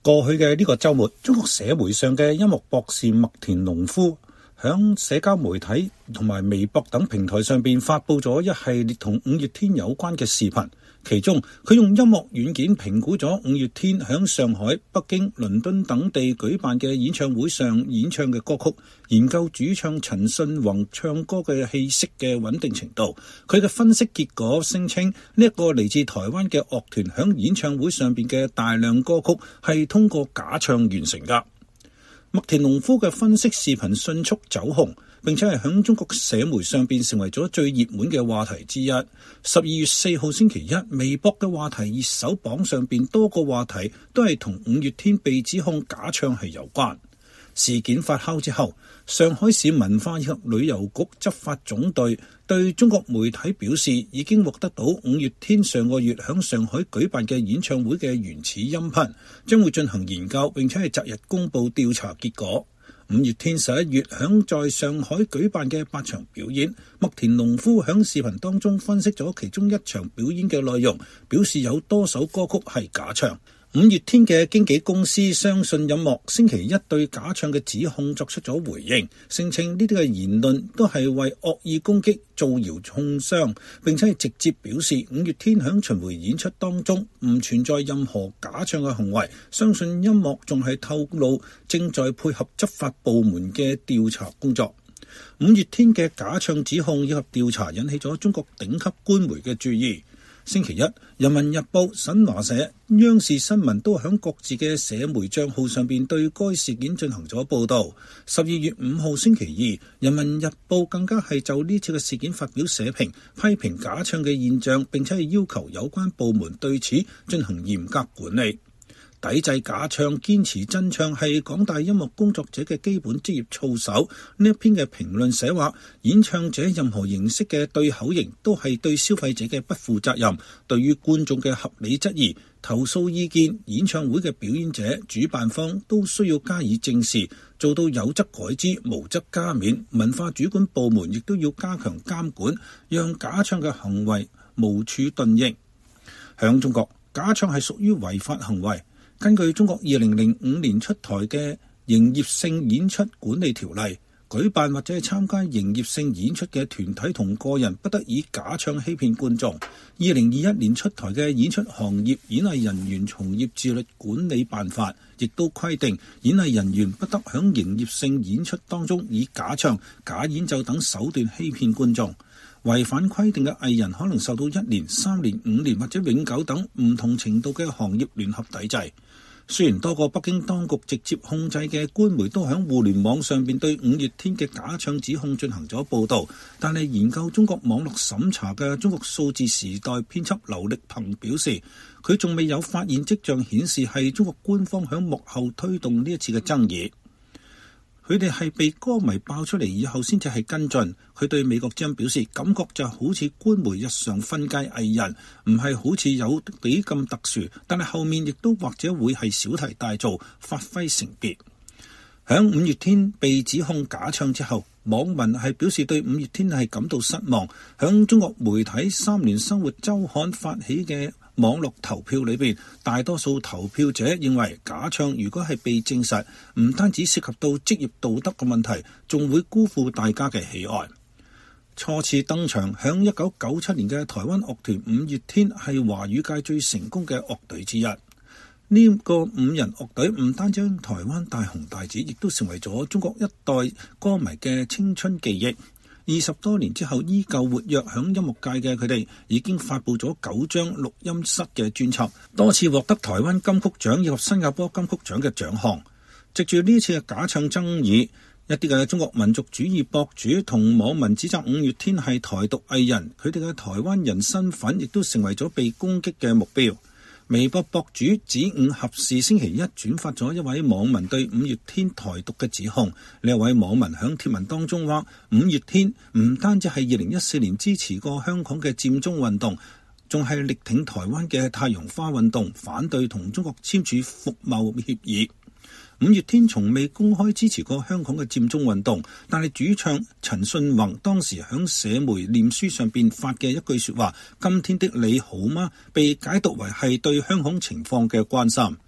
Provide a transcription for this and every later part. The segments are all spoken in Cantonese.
過去嘅呢個週末，中國社會上嘅音樂博士麥田農夫響社交媒體同埋微博等平台上邊發佈咗一系列同五月天有關嘅視頻。其中，佢用音樂軟件評估咗五月天響上海、北京、倫敦等地舉辦嘅演唱會上演唱嘅歌曲，研究主唱陳信宏唱歌嘅氣息嘅穩定程度。佢嘅分析結果聲稱，呢一個嚟自台灣嘅樂團響演唱會上邊嘅大量歌曲係通過假唱完成㗎。麥田農夫嘅分析視頻迅速走紅，並且係響中國社媒上邊成為咗最熱門嘅話題之一。12月4號星期一，微博嘅話題熱搜榜上邊多個話題都係同五月天被指控假唱係有關。事件發酵之後，上海市文化及旅遊局執法總隊對中國媒體表示，已經獲得到五月天上個月響上海舉辦嘅演唱會嘅原始音頻，將會進行研究，並且係擇日公佈調查結果。五月天11月響在上海舉辦嘅8場表演，麥田農夫響視頻當中分析咗其中一場表演嘅內容，表示有多首歌曲係假唱。五月天嘅經紀公司相信音樂星期一對假唱嘅指控作出咗回應，聲稱呢啲嘅言論都係為惡意攻擊、造謠中傷，並且係直接表示五月天響巡迴演出當中唔存在任何假唱嘅行為，相信音樂仲係透露正在配合執法部門嘅調查工作。五月天嘅假唱指控以及調查引起咗中國頂級官媒嘅注意。星期一，人民日報、新華社、央視新聞都響各自嘅社媒賬號上邊對該事件進行咗報道。12月5號星期二，人民日報更加係就呢次嘅事件發表社評，批評假唱嘅現象，並且係要求有關部門對此進行嚴格管理。抵制假唱、堅持真唱係廣大音樂工作者嘅基本職業操守。呢一篇嘅評論寫話，演唱者任何形式嘅對口型都係對消費者嘅不負責任。對於觀眾嘅合理質疑、投訴意見，演唱會嘅表演者、主辦方都需要加以正視，做到有則改之，無則加勉。文化主管部門亦都要加強監管，讓假唱嘅行為無處遁形。響中國，假唱係屬於違法行為。根據中國2005年出台嘅營業性演出管理條例，舉辦或者係參加營業性演出嘅團體同個人不得以假唱欺騙觀眾。2021年出台嘅演出行業演藝人員從業自律管理辦法亦都規定，演藝人員不得響營業性演出當中以假唱、假演奏等手段欺騙觀眾。違反規定嘅藝人可能受到1年、3年、5年或者永久等唔同程度嘅行業聯合抵制。雖然多個北京當局直接控制嘅官媒都喺互聯網上邊對五月天嘅假唱指控進行咗報導，但係研究中國網絡審查嘅中國數字時代編輯劉力鵬表示，佢仲未有發現跡象顯示係中國官方喺幕後推動呢一次嘅爭議。佢哋係被歌迷爆出嚟以後先至係跟進。佢對美國之音表示，感覺就好似官媒日常訓誡藝人，唔係好似有幾咁特殊，但係後面亦都或者會係小題大做，發揮成別。響五月天被指控假唱之後，網民係表示對五月天係感到失望。響中國媒體3年生活週刊發起嘅網絡投票裏邊，大多數投票者認為假唱如果係被證實，唔單止涉及到職業道德嘅問題，仲會辜負大家嘅喜愛。初次登場響1997年嘅台灣樂團五月天係華語界最成功嘅樂隊之一。呢個5人樂隊唔單止喺台灣大紅大紫，亦都成為咗中國一代歌迷嘅青春記憶。20多年之後，依舊活躍響音樂界嘅佢哋，已經發佈咗9張錄音室嘅專輯，多次獲得台灣金曲獎以及新加坡金曲獎嘅獎項。藉住呢次嘅假唱爭議，一啲嘅中國民族主義博主同網民指責五月天係台獨藝人，佢哋嘅台灣人身份亦都成為咗被攻擊嘅目標。微博博主子午合事星期一轉發咗一位網民對五月天台獨嘅指控。呢一位網民響貼文當中話，五月天唔單止係2014年支持過香港嘅佔中運動，仲係力挺台灣嘅太陽花運動，反對同中國簽署服貿協議。五月天從未公開支持過香港嘅佔中運動，但係主唱陳信宏當時響社媒臉書上邊發嘅一句說話，今天的你好嗎，被解讀為係對香港情況嘅關心。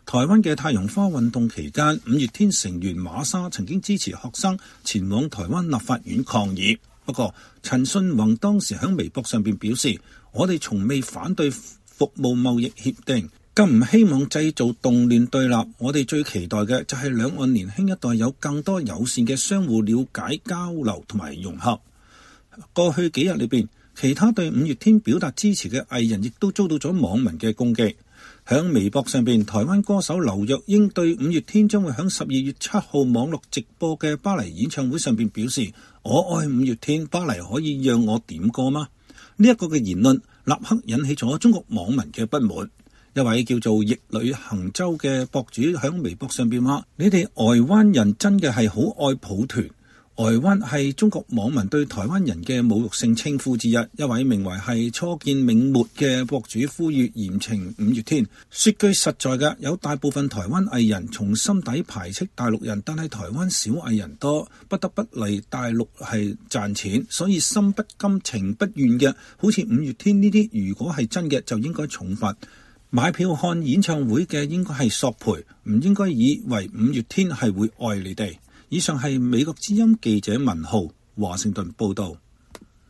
台灣嘅太陽花運動期間，五月天成員馬莎曾經支持學生前往台灣立法院抗議。不過，陳信宏當時喺微博上邊表示：我哋從未反對服務貿易協定，更唔希望製造動亂對立。我哋最期待嘅就係兩岸年輕一代有更多友善嘅相互了解、交流同埋融合。過去幾日裏邊，其他對五月天表達支持嘅藝人亦都遭到咗網民嘅攻擊。響微博上邊，台灣歌手劉若英對五月天將會響12月7號網絡直播嘅巴黎演唱會上邊表示：我愛五月天，巴黎可以讓我點歌嗎？呢一個嘅言論立刻引起咗中國網民嘅不滿。一位叫做逆旅行舟嘅博主響微博上邊話：你哋台灣人真嘅係好愛抱團。台灣係中國網民對台灣人嘅侮辱性稱呼之一。一位名為係初見泯沒嘅博主呼籲嚴懲五月天。說句實在嘅，有大部分台灣藝人從心底排斥大陸人，但係台灣小藝人多，不得不嚟大陸係賺錢，所以心不甘情不願嘅，好似五月天呢啲，如果係真嘅就應該重罰。買票看演唱會嘅應該係索賠，唔應該以為五月天係會愛你哋。以上係美國之音記者文浩華盛頓報道。